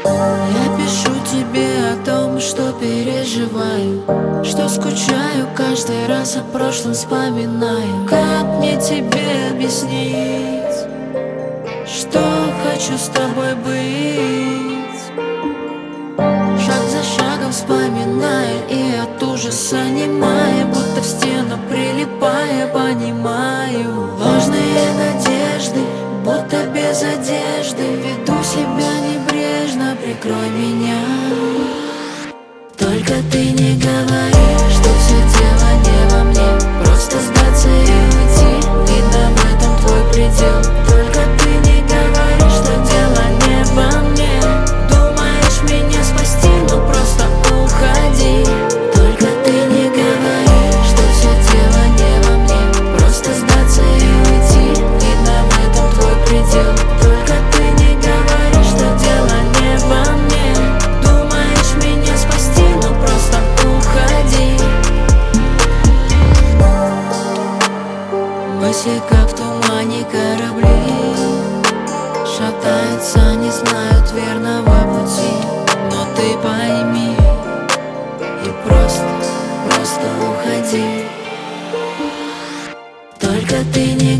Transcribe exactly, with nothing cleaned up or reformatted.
Я пишу тебе о том, что переживаю, что скучаю, каждый раз о прошлом вспоминаю. Как мне тебе объяснить, что хочу с тобой быть? Шаг за шагом вспоминая и от ужаса немая, будто в стену прилипая, понимаю ложные надежды, будто без одежды. Веду себя небрежно, прикрой меня. Только ты не говори, что все дело не во мне, просто сдаться и уйти, видно в этом твой предел. Только ты не говори, что дело не во мне, думаешь меня спасти, ну просто уходи. Только ты не говори, что все дело не во мне, просто сдаться и уйти, видно в этом твой предел. Только ты не говори, что дело не во мне, думаешь меня спасти, ну просто уходи. Мысли как в тумане корабли, шатаются, не знают верного пути. Но ты пойми и просто, просто уходи. Только ты не